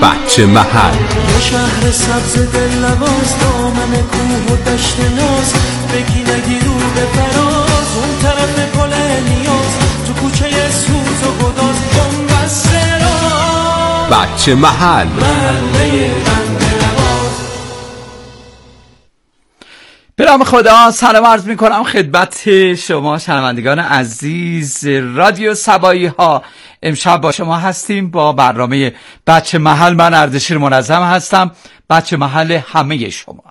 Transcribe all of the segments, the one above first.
بچه محل. یه شهر سبز دلنواز، دامن کوه و دشت ناز، بگی نگی رو به فراز، اون طرف پل نیاز، تو کوچه سوز و گداز، بنبسته راز. بچه محل، محله بنده نواز. به نام خدا سلام عرض می کنم خدمت شما شنوندگان عزیز رادیو سبایی ها. امشب با شما هستیم با برنامه بچه محل. من اردشیر منظم هستم، بچه محل همه شما.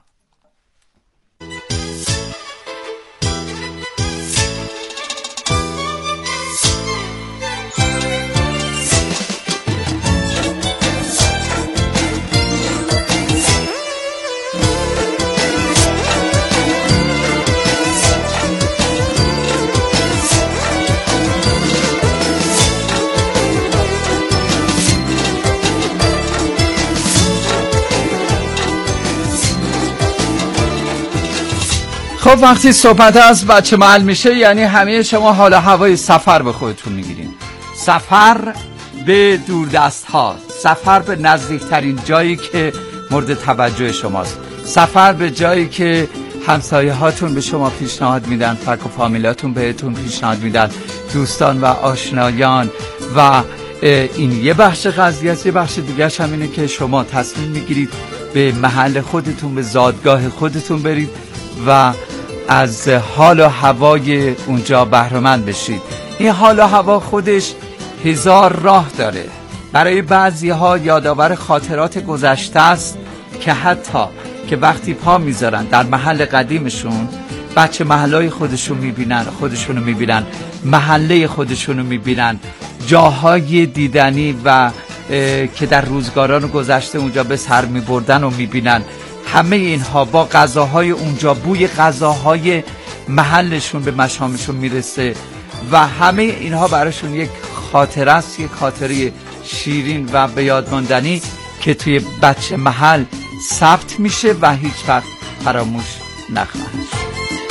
خب وقتی صحبت از بچه محل میشه یعنی همه شما حال هوای سفر به خودتون میگیرین. سفر به دوردست ها، سفر به نزدیکترین جایی که مورد توجه شماست، سفر به جایی که همسایه هاتون به شما پیشنهاد میدن، فک و فامیلاتون بهتون پیشنهاد میدن، دوستان و آشنایان. و این یه بخش قضیه است. یه بخش دیگه هم اینه که شما تصمیم میگیرید به محل خودتون، به زادگاه خودتون برید و از حال و هوای اونجا بهره‌مند بشید. این حال و هوا خودش هزار راه داره. برای بعضی ها یادآور خاطرات گذشته است که حتی که وقتی پا میذارن در محل قدیمشون، بچه محلای خودشون میبینن، خودشونو میبینن، محله خودشونو میبینن، جاهای دیدنی و که در روزگاران گذشته اونجا به سر میبردن و میبینن. همه اینها با غذاهای اونجا، بوی غذاهای محلشون به مشامشون میرسه و همه اینها براشون یک خاطره است، یک خاطره شیرین و به یاد ماندنی که توی بچه محل ثبت میشه و هیچ وقت فراموش نخواهد شد.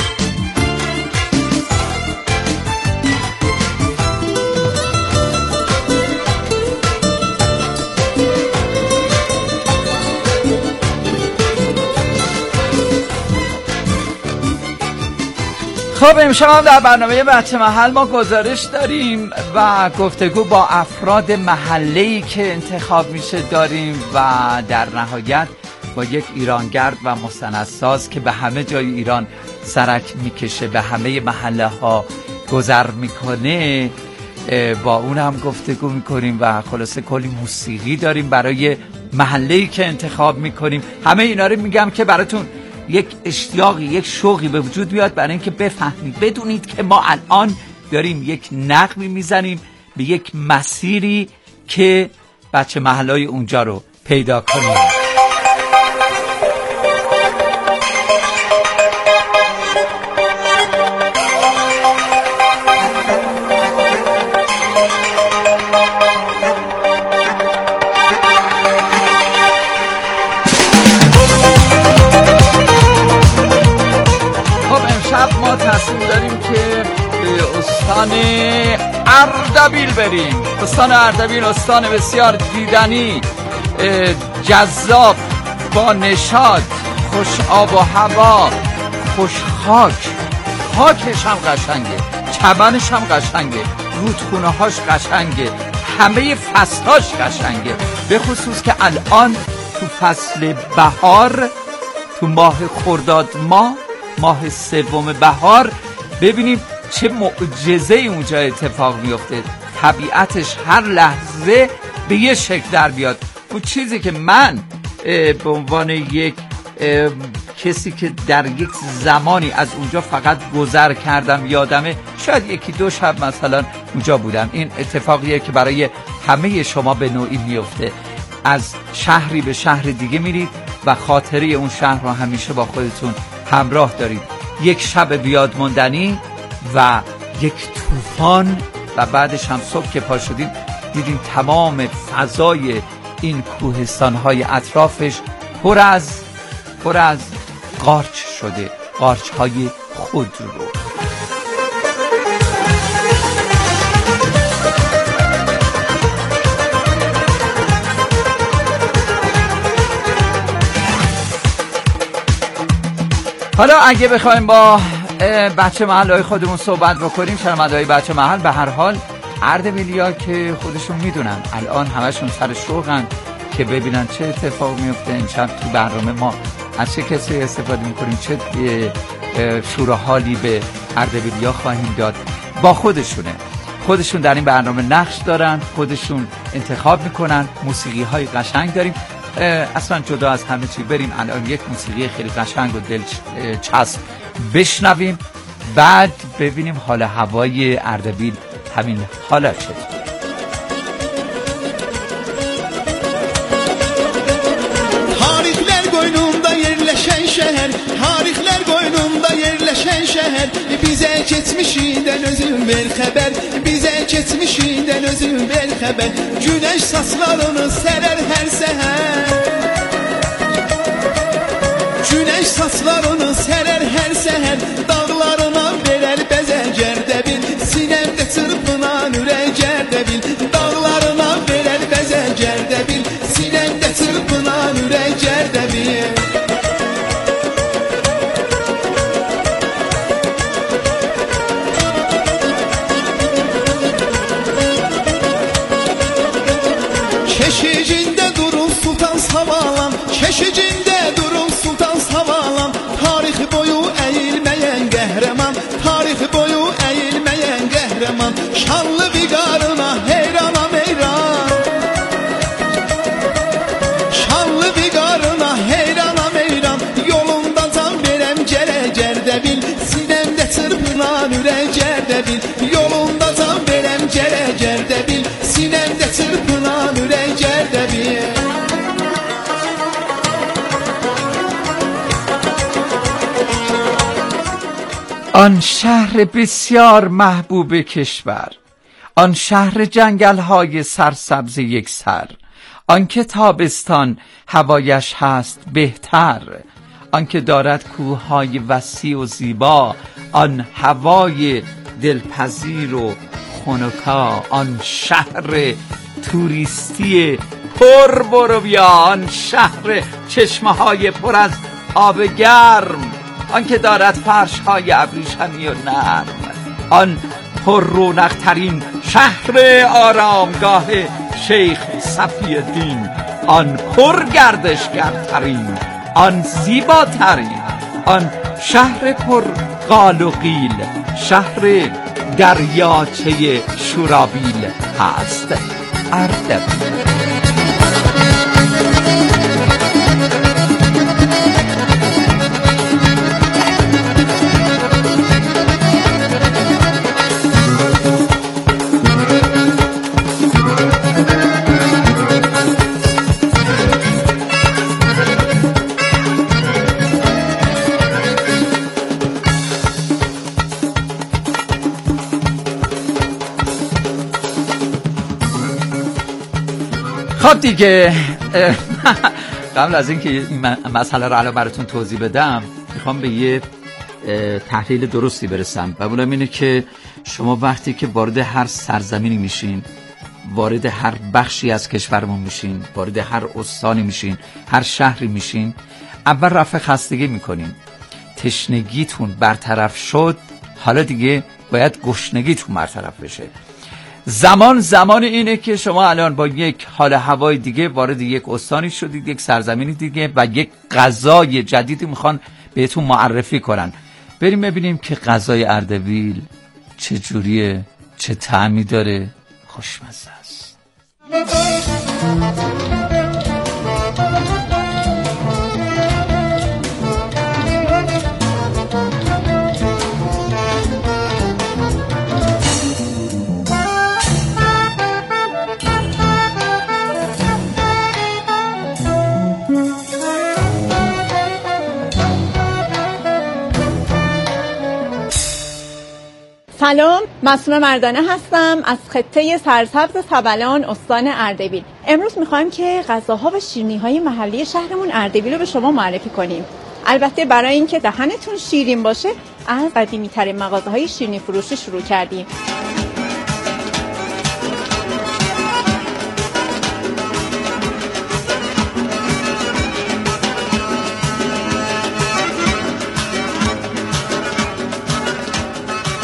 خب امشب هم در برنامه بچه محل ما گزارش داریم و گفتگو با افراد محله‌ای که انتخاب میشه داریم و در نهایت با یک ایرانگرد و مستندساز که به همه جای ایران سرک میکشه، به همه محله ها گذر میکنه، با اون هم گفتگو میکنیم و خلاصه کلی موسیقی داریم برای محله‌ای که انتخاب میکنیم. همه اینا رو میگم که براتون یک اشتیاقی، یک شوقی به وجود بیاد برای اینکه بفهمید، بدونید که ما الان داریم یک نقمی میزنیم به یک مسیری که بچه محلای اونجا رو پیدا کنیم. ما تصمیم داریم که به استان اردبیل بریم. استان اردبیل استان بسیار دیدنی، جذاب، با نشاط، خوش آب و هوا، خوش خاک. خاکش هم قشنگه، چمنش هم قشنگه، رودخونه هاش قشنگه، همه فصلهاش قشنگه، به خصوص که الان تو فصل بهار، تو ماه خرداد ماه سوم بهار، ببینیم چه معجزه اونجا اتفاق میفته. طبیعتش هر لحظه به یه شکل در بیاد. اون چیزی که من به عنوان یک کسی که در یک زمانی از اونجا فقط گذر کردم یادمه، شاید یکی دو شب مثلا اونجا بودم. این اتفاقیه که برای همه شما به نوعی میفته. از شهری به شهر دیگه میرید و خاطره اون شهر رو همیشه با خودتون همراه دارید. یک شب بیاد ماندنی و یک طوفان و بعدش هم صبح که پا شدید دیدین تمام فضای این کوهستان‌های اطرافش پر از قارچ شده، قارچ‌های خودرو. حالا اگه بخوایم با بچه محلهای خودمون صحبت بکنیم، شنونده‌های بچه محل، به هر حال اردبیلیا که خودشون میدونن الان همشون سر شوقن که ببینن چه اتفاق میفته. امشب تو برنامه ما از چه کسی استفاده میکنیم، چه شوراحالی به اردبیلیا خواهیم داد. با خودشون در این برنامه نقش دارن، خودشون انتخاب میکنن. موسیقی های قشنگ داریم، اصلا جدا از همه چی. بریم الان یک موسیقی خیلی قشنگ و دلچسب بشنویم، بعد ببینیم حال هوای اردبیل همین حالا چه. Tarihler qoynunda yerləşən şəhər, tarixlər qoynunda yerləşən şəhər, bizə keçmişindən özün ver xəbər, bizə keçmişindən özün ver xəbər. Günəş saçlarını sərər hər səhər, günəş saçlarını sərər hər səhər, dağlarına verər bəzər Gərdəbil, sinəmdə çırpınan ürək Gərdəbil, dağlarına verər bəzər Gərdəbil, sinəmdə çırpınan ürək Gərdəbil. Keşicində durur Sultan Savalan, keşicində durur Sultan Savalan, tarix boyu əyilməyən qəhrəman, tarix boyu əyilməyən qəhrəman, şanlı viqarına heyranam heyran, şanlı viqarına heyranam heyran, yolunda can verəm gərək Gərdəbil, sinəmdə çırpınan ürək Gərdəbil, yolunda can verəm gərək Gərdəbil, sinəmdə çırpınan ürək Gərdəbil. آن شهر بسیار محبوب کشور، آن شهر جنگل‌های سرسبز یک سر، آن که تابستان هوایش هست بهتر، آن که دارد کوه‌های وسیع و زیبا، آن هوای دلپذیر و خنکا، آن شهر توریستی پر برو بیا، آن شهر چشمه‌های پر از آب گرم، آن که دارد فرش‌های ابریشمی و نرم، آن پر رونق ترین شهر آرامگاه شیخ صفی الدین، آن پر گردشگرترین، آن زیباترین، آن شهر پر قال و قیل، شهر دریاچه شورابیل هست اردبیل. خب دیگه قبل از اینکه این مسئله رو الان براتون توضیح بدم، میخوام به یه تحلیل درستی برسم و اونم اینه که شما وقتی که وارد هر سرزمینی میشین، وارد هر بخشی از کشورمون میشین، وارد هر استانی میشین، هر شهری میشین، اول رفع خستگی میکنین. تشنگیتون برطرف شد، حالا دیگه باید گشنگیتون برطرف بشه. زمان اینه که شما الان با یک حال هوای دیگه وارد یک استانی شدید، یک سرزمینی دیگه و یک غذای جدیدی میخوان بهتون معرفی کنن. بریم ببینیم که غذای اردبیل چه جوریه، چه طعمی داره، خوشمزه است. سلام، معصومه مردانه هستم از خطه سرسبز سبلان استان اردبیل. امروز میخوایم که غذاها و شیرینی‌های محلی شهرمون اردبیل رو به شما معرفی کنیم. البته برای اینکه دهنتون شیرین باشه، از قدیمی‌ترین مغازه‌های شیرینی فروشی شروع کردیم.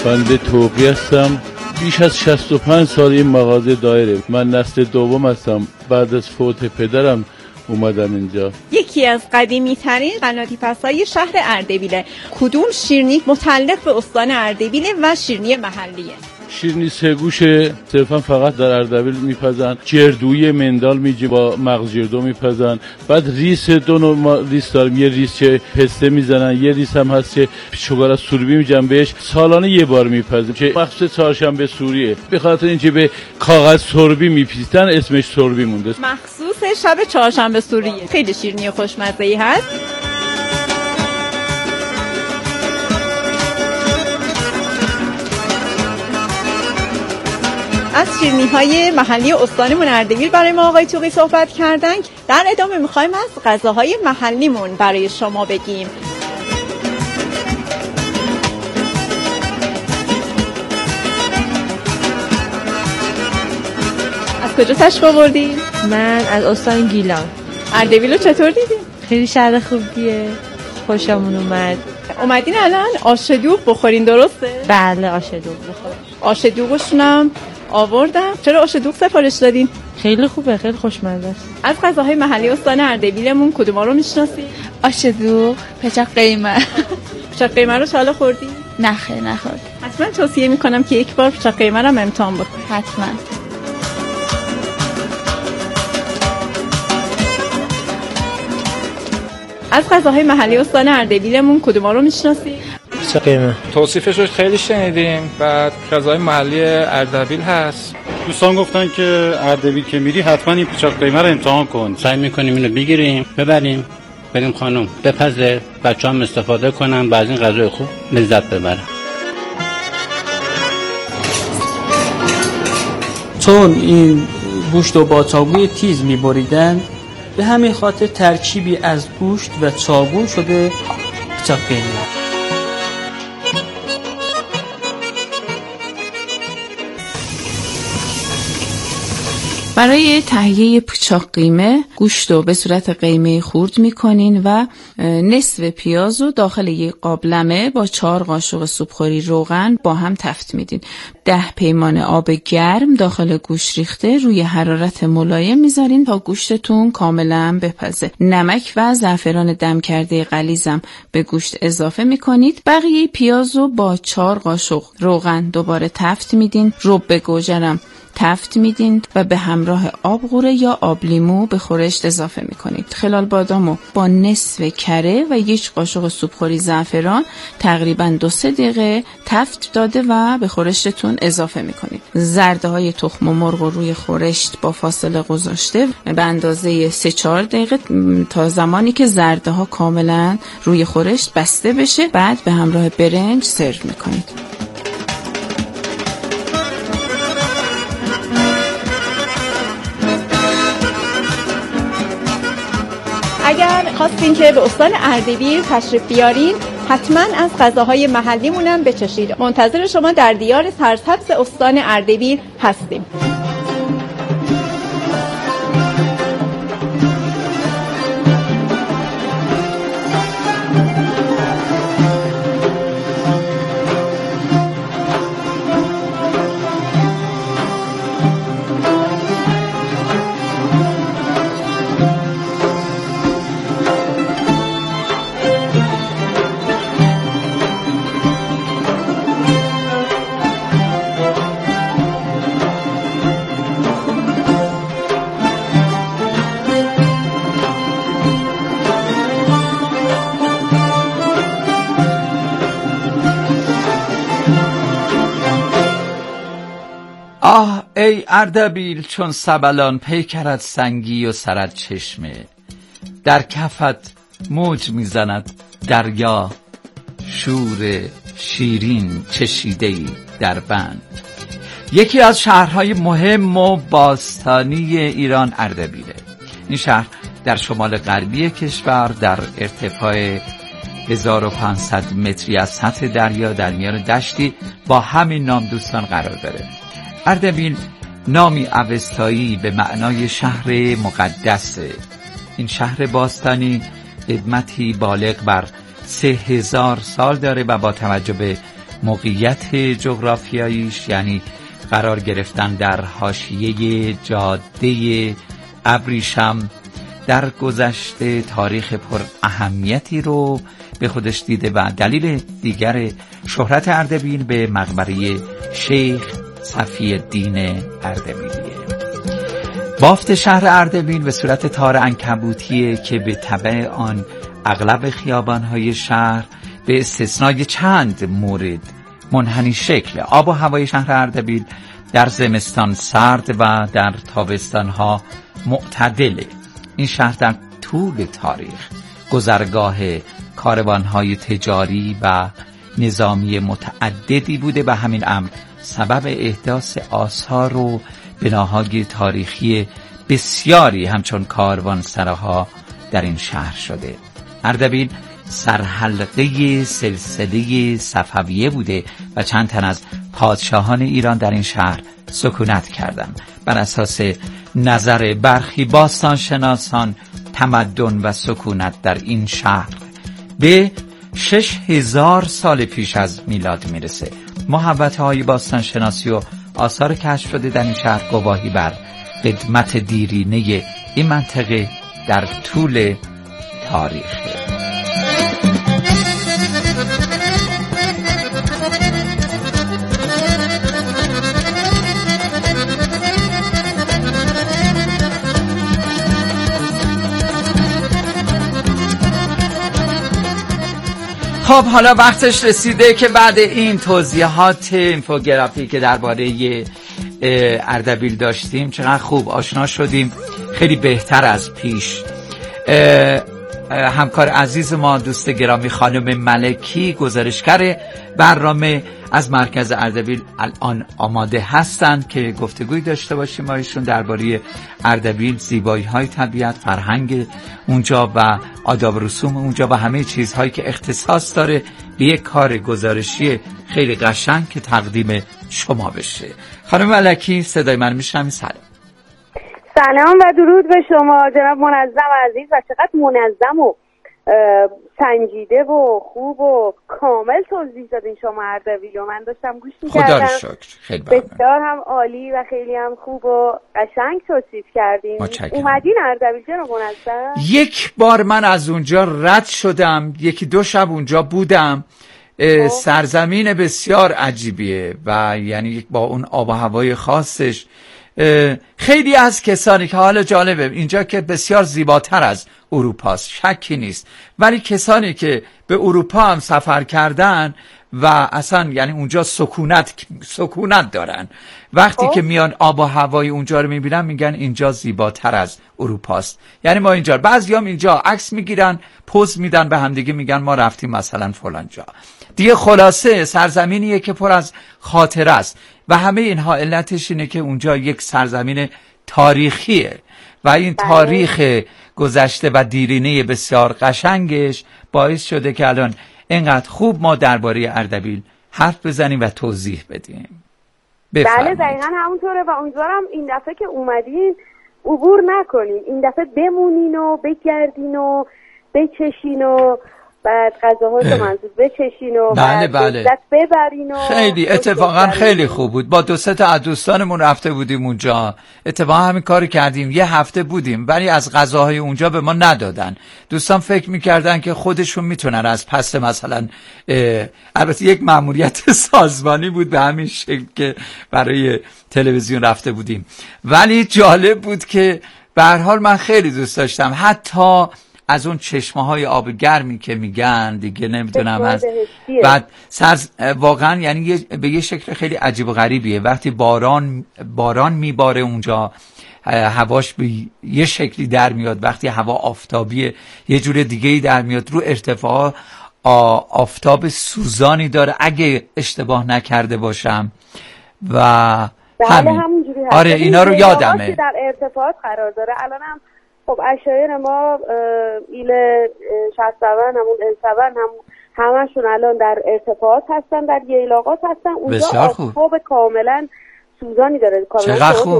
بنده توقی هستم. بیش از 65 سال این مغازه دایره. من نسل دوم هستم. بعد از فوت پدرم اومدم اینجا. یکی از قدیمی ترین قنادیپس‌های شهر اردبیله. کدوم شیرینی متعلق به استان اردبیله و شیرینی محلیه؟ شیرینی سه گوشه، صرفا فقط در اردبیل میپزن. جردویی مندال میجی با مغز جردو میپزن. بعد ریس دو نوع ریس داریم. یه ریس که پسته میزنن، یه ریس هم هست که شوگر سوربی میجن بهش. سالانه یه بار میپزیم که مخصوص چهارشنبه سوریه. به خاطر اینکه به کاغذ سوربی میپیستن اسمش سوربی مونده. مخصوص شب چهارشنبه سوریه. خیلی شیرینی خوشمزه‌ای هست. از شیرینی‌های محلی استانمون اردبیل برای ما آقای توقی صحبت کردن. در ادامه می‌خوایم از غذاهای محلیمون برای شما بگیم. از کجا تشریف آوردید؟ من از استان گیلان. اردبیل رو چطور دیدین؟ خیلی شهر خوبیه. خوشمون اومد. اومدین الان آش دوغ بخورین، درسته؟ بله، آش دوغ بخوریم. آش دوغشونم آوردم. چرا آش دوغ سفارش دادین؟ خیلی خوبه، خیلی خوشمزه است. از غذاهای محلی استان اردبیلمون کدوما رو میشناسید؟ آش دوغ، پچاق قیمه. پچاق قیمه رو تا حالا خوردی؟ نه خیر نخورد. حتما توصیه میکنم که یک بار پچاق قیمه رو امتحان بکنید. حتما. از غذاهای محلی استان اردبیلمون کدوما رو میشناسید؟ پچاق قیمه. توصیفش رو خیلی شنیدیم. بعد غذای محلی اردبیل هست. دوستان گفتن که اردبیل که میری حتما این پچاق قیمه رو امتحان کن. سعی میکنیم اینو بگیریم، ببریم، بریم خانم بپزه، بچه‌ام استفاده کنن، بعد این غذای خوب لذت ببرن. چون این گوشت و با چاقوی تیز میبریدن، به همین خاطر ترکیبی از گوشت و چاقو شده پچاق قیمه. برای تهیه پچاق قیمه گوشت رو به صورت قیمه خورد میکنین و نصف پیاز رو داخل یک قابلمه با 4 قاشق سوپخوری روغن با هم تفت میدین. 10 پیمانه آب گرم داخل گوشت ریخته روی حرارت ملایم میذارین تا گوشتتون کاملا بپزه. نمک و زعفران دم کرده غلیظم به گوشت اضافه میکنید. بقیه پیاز رو با 4 قاشق روغن دوباره تفت میدین. رب گوجرم تفت میدین و به همراه آب قوره یا آب لیمو به خورشت اضافه میکنید. خلال بادامو با نصف کره و 1 قاشق سوپخوری زعفران تقریبا 2-3 دقیقه تفت داده و به خورشتتون اضافه میکنید. زرده های تخم مرغ روی خورشت با فاصله گذاشته به اندازه 3-4 دقیقه تا زمانی که زرده ها کاملا روی خورشت بسته بشه. بعد به همراه برنج سرو میکنید. اگر خواستین که به استان اردبیل تشریف بیارین حتما از غذاهای محلیمونم بچشید. منتظر شما در دیار سرسبز استان اردبیل هستیم. آه ای اردبیل چون سبلان، پیکرت سنگی و سرت چشمه. در کفت موج میزند دریا، شور شیرین چشیده‌ای در بند. یکی از شهرهای مهم و باستانی ایران اردبیله. این شهر در شمال غربی کشور در ارتفاع 1500 متری از سطح دریا در میان دشتی با همین نام دوستان قرار داره. اردبیل نامی اوستایی به معنای شهر مقدسه. این شهر باستانی قدمتی بالغ بر 3000 سال داره و با توجه به موقعیت جغرافیاییش، یعنی قرار گرفتن در حاشیه جاده ابریشم، در گذشته تاریخ پر اهمیتی رو به خودش دیده و دلیل دیگر شهرت اردبیل به مقبره شیخ صفی الدین اردبیلیه. بافت شهر اردبیل به صورت تار عنکبوتیه که به تبع آن اغلب خیابان‌های شهر به استثنای چند مورد منحنی شکل. آب و هوای شهر اردبیل در زمستان سرد و در تابستان‌ها معتدله. این شهر در طول تاریخ گذرگاه کاروان‌های تجاری و نظامی متعددی بوده و همین امر سبب احداث آثار و بناهای تاریخی بسیاری همچون کاروانسراها در این شهر شده. اردبیل سرحلقه سلسله صفویه بوده و چند تن از پادشاهان ایران در این شهر سکونت کردند. بر اساس نظر برخی باستانشناسان تمدن و سکونت در این شهر به 6000 سال پیش از میلاد میرسه. محوطه‌های باستانشناسی و آثار کشف شده در این شهر گواهی بر قدمت دیرینه این منطقه در طول تاریخ. خب حالا وقتش رسیده که بعد این توضیحات اینفوگرافی که درباره اردبیل داشتیم، چقدر خوب آشنا شدیم، خیلی بهتر از پیش. همکار عزیز ما دوست گرامی خانم ملکی گزارشگر برنامه از مرکز اردبیل الان آماده هستند که گفتگوی داشته باشیم با ایشون درباره اردبیل، زیبایی‌های طبیعت، فرهنگ اونجا و آداب رسوم اونجا و همه چیزهایی که اختصاص داره به یک کار گزارشی خیلی قشنگ که تقدیم شما بشه. خانم ملکی صدای من میشنوید؟ سلام و درود به شما جناب منظم عزیز و چقدر منظم و سنجیده و خوب و کامل توضیح دادین شما اردبیل و من داشتم گوش می‌کردم. خدا رو شکر. خیلی بسیار هم عالی و خیلی هم خوب و قشنگ توصیف کردین. اومدین اردبیل جناب منظم؟ یک بار من از اونجا رد شدم، یکی دو شب اونجا بودم. سرزمین بسیار عجیبیه و یعنی با اون آب و هوای خاصش خیلی از کسانی که حالا جالبه اینجا که بسیار زیباتر از اروپاست، شکی نیست، ولی کسانی که به اروپا هم سفر کردن و اصلا یعنی اونجا سکونت دارن، وقتی که میان آب و هوای اونجا رو میبینن میگن اینجا زیباتر از اروپاست. یعنی ما اینجا بعضیام اینجا عکس میگیرن، پوز میدن به همدیگه، میگن ما رفتیم مثلا فلان جا. دیگه خلاصه سرزمینیه که پر از خاطره است و همه اینها علتش اینه که اونجا یک سرزمین تاریخیه و این تاریخ گذشته و دیرینه بسیار قشنگش باعث شده که الان اینقدر خوب ما درباره اردبیل حرف بزنیم و توضیح بدیم. بله دقیقا همونطوره و امیدوارم این دفعه که اومدین عبور نکنین، این دفعه بمونین و بگردین و بچشین و بعد غذاهاشو منظور بچشین و بله لذت ببرین و خیلی اتفاقا خیلی خوب بود. با 2-3 از دوستانمون رفته بودیم اونجا، اتفاقا همین کاری کردیم، یه هفته بودیم ولی از غذاهای اونجا به ما ندادن. دوستان فکر میکردن که خودشون میتونن از پس مثلا البته یک مأموریت سازمانی بود به همین شکل که برای تلویزیون رفته بودیم، ولی جالب بود که به هر حال من خیلی دوست داشتم. حتی از اون چشمه‌های آب گرمی که میگن دیگه نمیدونم از بعد واقعا یعنی به یه شکل خیلی عجیب و غریبیه. وقتی باران میباره اونجا هواش به یه شکلی در میاد، وقتی هوا آفتابیه یه جور دیگه‌ای در میاد. رو ارتفاع آفتاب سوزانی داره اگه اشتباه نکرده باشم و همین. آره اینا رو یادمه. در ارتفاعات قرار داره. الانم خب اشایر ما ایل 67 همون السبن همشون الان در ارتفاعات هستن، در ییلاقات هستن. اونجا آفتاب کاملا سوزانی داره، چقدر خوب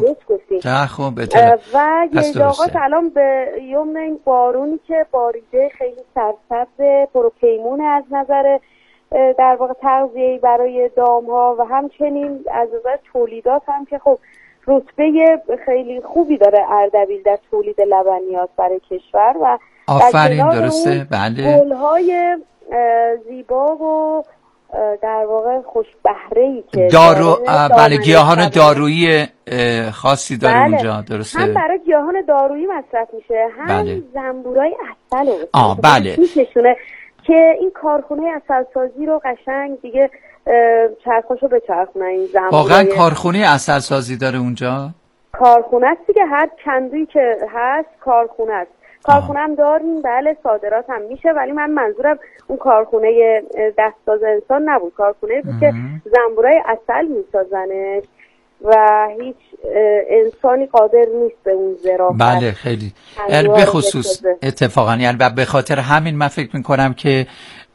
و ییلاقات الان به یمن این بارونی که باریده خیلی سرسبز پروپیمونه از نظر در واقع تغذیه‌ای برای دام‌ها و همچنین از نظر تولیدات هم که خب رتبه خیلی خوبی داره اردبیل در تولید لبنیات برای کشور و آفرین درسته بله گل‌های زیبا و در واقع خوش بهره‌ای که بله گیاهان دارویی خاصی داره بله. اونجا درسته هم برای گیاهان دارویی مصرف میشه هم بله. زنبورای عسل بله میشه که این کارخونه عسلسازی رو قشنگ دیگه چرخاشو به چرخونه این زنبورای واقعا کارخونه عسلسازی داره اونجا کارخونه است دیگه هر کندویی که هست کارخونه است کارخونه هم داریم بله صادرات هم میشه ولی من منظورم اون کارخونه دستساز انسان نبود کارخونه بود که زنبورای عسل میسازنش و هیچ انسانی قادر نیست به اون ظرافت بله خیلی به خصوص اتفاقا یعنی به خاطر همین من فکر میکنم که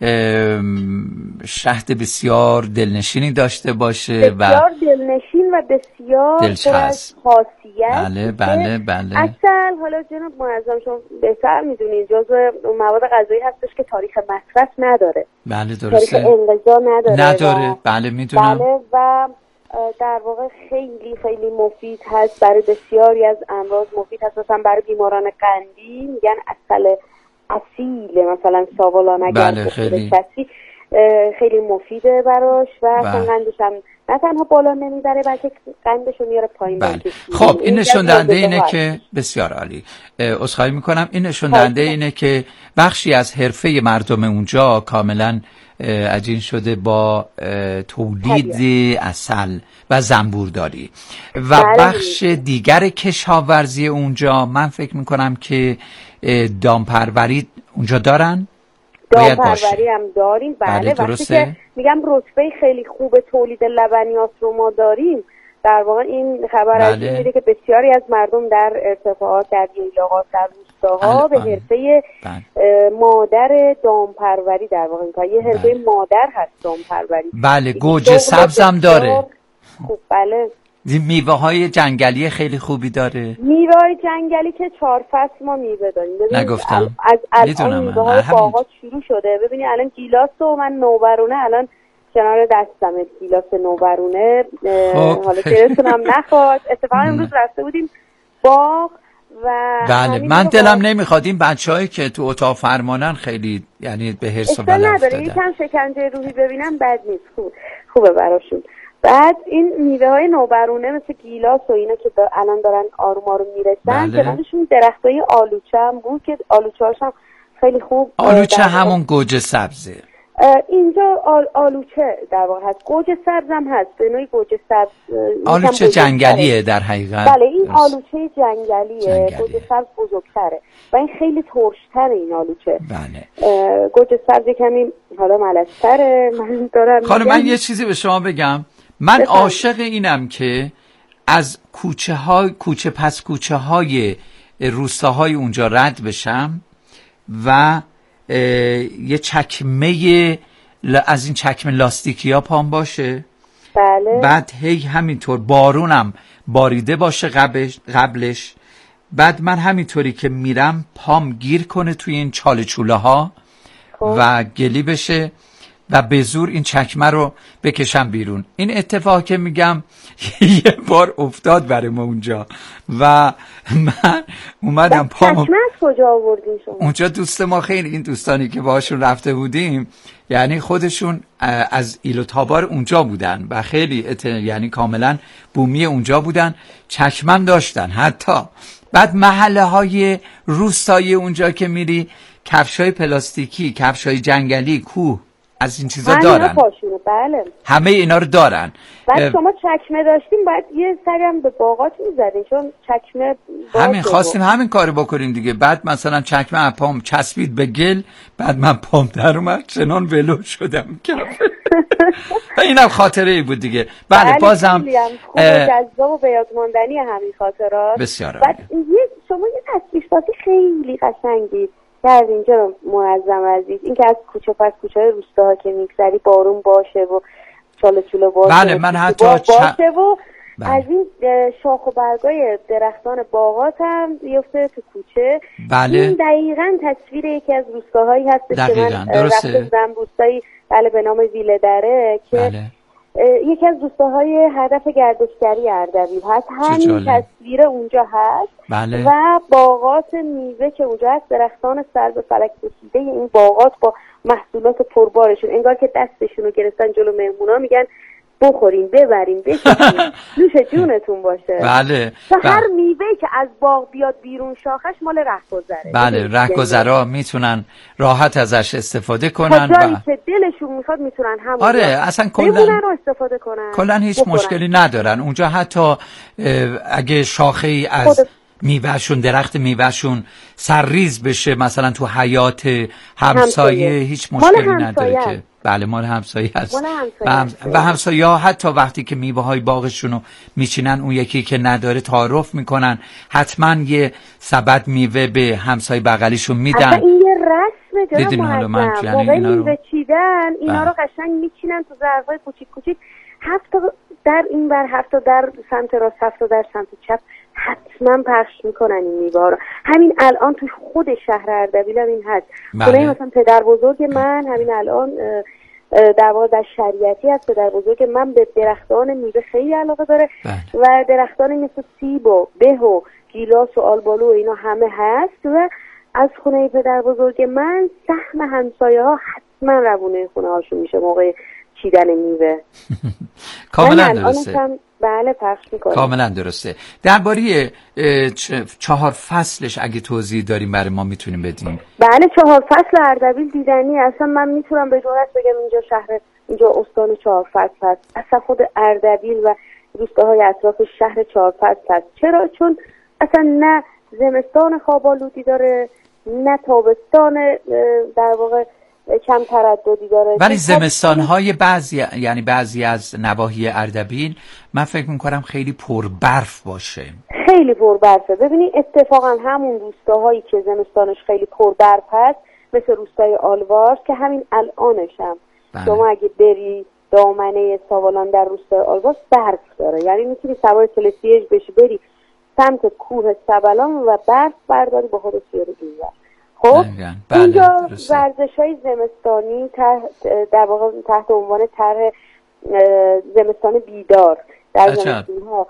شهد بسیار دلنشینی داشته باشه بسیار دلنشین و بسیار دلچسب خاصیت بله بله بله عسل حالا جناب معظم شما بهتر میدونید جزو مواد غذایی هستش که تاریخ مصرف نداره بله درسته تاریخ انقضا نداره بله میدونم بله و در واقع خیلی خیلی مفید هست برای بسیاری از امراض مفید هست مثلا برای بیماران قندی میگن عسل اصیل مثلا ساولان اگر بله خیلی خیلی مفیده براش و اصلا قندش هم نه تنها بالا نمیبره بلکه قندش رو میاره پایین بله. خب این نشون دهنده اینه که بسیار عالی عذرخواهی میکنم این نشون دهنده اینه که بخشی از حرفه مردم اونجا کاملا عجین شده با تولید عسل و زنبورداری و بخش دیگر کشاورزی اونجا من فکر میکنم که دامپروری اونجا دارن دامپروری هم داریم بله وقتی که میگم رتبه خیلی خوب تولید لبنیات رو ما داریم در واقع این خبر از این میده که بسیاری از مردم در ارتفاعات در ییلاقات در روستاها به حرفه مادر دامپروری در واقع یه حرفه مادر هست دامپروری بله گوجه سبزم داره خوب بله میوه های جنگلی خیلی خوبی داره میوه های جنگلی که 4 فصل ما میوه داریم نگفتم از الان میوه های باغات شروع شده ببینی الان گیلاس و من نوبرونه الان کنار دستم گیلاس نوبرونه حالا که رسونم نخواد اتفاقا امروز رفته بودیم باغ و بله من دلم نمیخواد این بچه‌هایی که تو اتاق فرمانن خیلی یعنی به حرص و بلا افتادن یکم شکنجه روحی ببینم بد نیست خوبه براشون بعد این میوه های نوبرونه مثل گیلاس و اینا که الان دارن آروم آروم میرسن کنارشون درختای آلوچه هم بود که آلوچه هاش هم خیلی خوب آلوچه همون گوجه سبزه اینجا آلوچه در واقع هست گوجه سبز هم هست به نوعی گوجه سبز آلوچه جنگلیه در حقیقت بله این آلوچه جنگلیه گوجه سبز بزرگتره و این خیلی ترشتره این آلوچه بله گوجه سبز کمی حالا ملس‌تره من دارم خانم من یه چیزی به شما بگم من عاشق اینم که از کوچه های روستاهای اونجا رد بشم و یه چکمه از این چکمه لاستیکی ها پام باشه بله بعد همینطور بارونم باریده باشه قبلش بعد من همینطوری که میرم پام گیر کنه توی این چاله چوله ها و گلی بشه و به زور این چکمه رو بکشم بیرون این اتفاق که میگم یه بار افتاد برای ما اونجا و من اومدم چکمه کجا آوردین شما؟ اونجا دوست ما خیلی این دوستانی که باهاشون رفته بودیم یعنی خودشون از ایلو تابار اونجا بودن و خیلی یعنی کاملا بومی اونجا بودن چکمم داشتن حتی بعد محله های روستایی اونجا که میری کفشای پلاستیکی کفشای جنگلی کوه از این چیزا دارن بله. همه اینا رو دارن بعد شما چکمه داشتیم بعد یه سری هم به باغات میزدین چون چکمه همین خواستیم همین کارو بکنیم دیگه بعد مثلا چکمه پام چسبید به گل بعد من پام در اومد چنان ولو شدم اینم خاطره ای بود دیگه بله بازم خوب و جذاب و به یاد ماندنی همین خاطرات بسیار بعد شما یه تصویرسازی خیلی قشنگی در اینجا معظم عزیز این که از کوچه پس کوچه روستاها که میگذری بارون باشه و چاله چوله باشه بله من حتی باشه و از این شاخ و برگای درختان باغات هم بیفته تو کوچه. بله. این دقیقاً تصویر یکی از روستاهایی هست که من رفته بودم، روستایی به نام ویله دره که بله. یکی از روستاهای هدف گردشگری اردبیل هست. همین تصویر اونجا هست. بله. و باغات میوه که اونجا هست، درختان سر به فلک کشیده این باغات با محصولات پربارشون، انگار که دستشون رو گرفتن جلو مهمونا میگن بخورین ببرین بشین نوش جونتون باشه. بله. هر میوه‌ای که از باغ بیاد بیرون شاخش مال رهگذره. بله، رهگذرا میتونن راحت ازش استفاده کنن و جایی که دلشون میخواد میتونن همون آره اصلا کلا استفاده کنن. کلا هیچ مشکلی ندارن اونجا. حتی اگه شاخه ای از میوهشون، درخت میوهشون سرریز بشه مثلا تو حیات همسایه هیچ مشکلی نداره که بله مال همسایه هست. و همسایه ها حتی وقتی که میوه های باغشونو میچینن اون یکی که نداره تعارف میکنن، حتما یه سبد میوه به همسایه بغلیشون میدن. اصلا این یه رسمه دیدین حالا من یعنی اینا رو میوه چیدن اینا رو قشنگ میچینن تو ظرفای کوچیک کوچیک، 7 تا در این بر 7 تا در سمت راست 7 تا در سمت چپ حتما پخش میکنن این میوه رو. همین الان تو خود شهر اردبیل هم این هست. خونه مثلا پدر بزرگ من همین الان در واقع در شریعتی هست. پدر بزرگ من به درختان میوه خیلی علاقه داره و درختان مثل سیب و به و گیلاس و آلبالو و اینا همه هست و از خونه پدر بزرگ من سهم همسایه ها حتما روونه خونه هاشون میشه موقع چیدن میوه. کاملا درسته. بله پخش میکنه. کاملا درسته. درباره 4 فصلش اگه توضیح داریم برای ما میتونیم بدیم؟ بله 4 فصل اردبیل دیدنی. اصلا من میتونم به جرئت بگم اینجا استان 4 فصل هست. اصلا خود اردبیل و روستاهای اطراف شهر 4 فصل هست. چرا؟ چون اصلا نه زمستان خواب‌آلودی داره نه تابستان در واقع کم ترددی داره. ولی زمستان‌های بعضی از نواحی اردبیل من فکر می‌کنم خیلی پر برف باشه. خیلی پر برفه. ببینید اتفاقا همون روستاهایی که زمستانش خیلی پر برف هست مثل روستای آلوارس که همین الانش هم شما اگه بری دامنه ساوالان در روستای آلوارس برف داره، یعنی میتونی سوار تلسیج بشی بری سمت کوه سبلان و برف برداری با خودت بیاری اینجا. خب اینجا ورزش‌های زمستانی در واقع تحت عنوان طرح زمستان بیدار در زمستان‌ها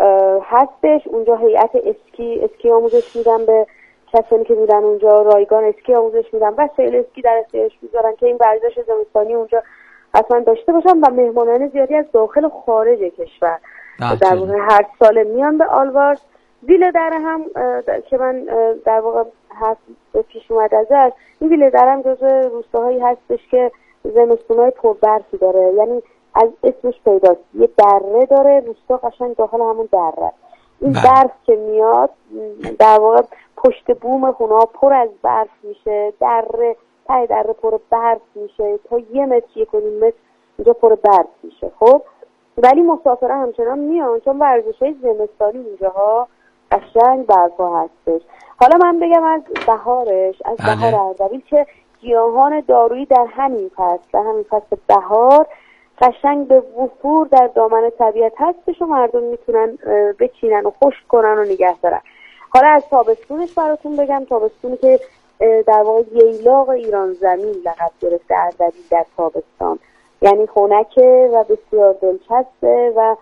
هستش. اونجا هیئت اسکی آموزش میدن به کسانی که میرن اونجا، رایگان اسکی آموزش میدن، وسایل اسکی در اختیارش میذارن که این ورزش زمستانی اونجا حتما داشته باشن و مهمانان زیادی از داخل و خارج کشور در واقع هر سال میان به آلوارس. ویله دره هم که من در واقع پیش اومد ازش، این ویله دره هم جزو روستاهایی هستش که زمستونای پربرفی داره، یعنی از اسمش پیداست یه دره داره، روستا قشنگ داخل همون دره. این برف که میاد در واقع پشت بوم خونه پر از برف میشه، ته دره پر برف میشه تا 1 متر 1.5 متر اینجا پر برف میشه. خب ولی مسافرها همچنان میان چون ورزش‌های زمستانی اینجاها قشنگ برفا هستش. حالا من بگم از بهارش، از بهار اردبیل که گیاهان دارویی در همین فصل بهار قشنگ به وفور در دامن طبیعت هستش و مردم میتونن بچینن و خشک کنن و نگه دارن. حالا از تابستونش براتون بگم، تابستونی که در واقع ییلاق ایران زمین لقب گرفته اردبیل در تابستان، یعنی خنکه و بسیار دلچسبه و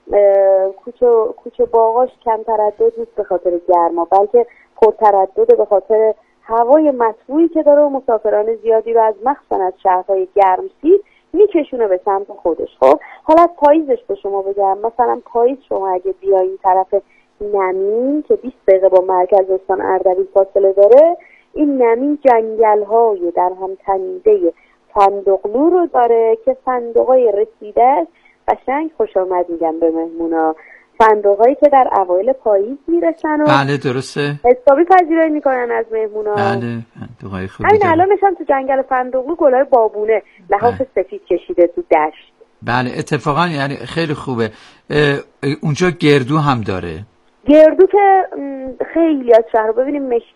کوچه باغاش کم تردد نیست به خاطر گرما، بلکه پر تردد به خاطر هوای مطبوعی که داره و مسافران زیادی رو از مخصوصا از شهرهای گرمسیر میکشونه به سمت خودش. خب حالا از پاییزش به شما بگم، مثلا پاییز شما اگه بیایی طرف نمین که 20 دقیقه با مرکز استان اردبیل فاصله داره، این نمین جنگل‌های در هم تنیده فندقلو رو داره که فندق‌های رسیده قشنگ خوش آمد میگن به مهمونا، فندق‌هایی که در اوایل پاییز میرسن و بله درسته حسابی پذیرایی میکنن از مهمونا. بله فندق‌های خوبی همین الانش هم تو جنگل فندقلو گلای بابونه لحاف سفید کشیده تو دشت. بله اتفاقا یعنی خیلی خوبه. اونجا گردو هم داره. گردو که خیلی از شهر ببینیم مشک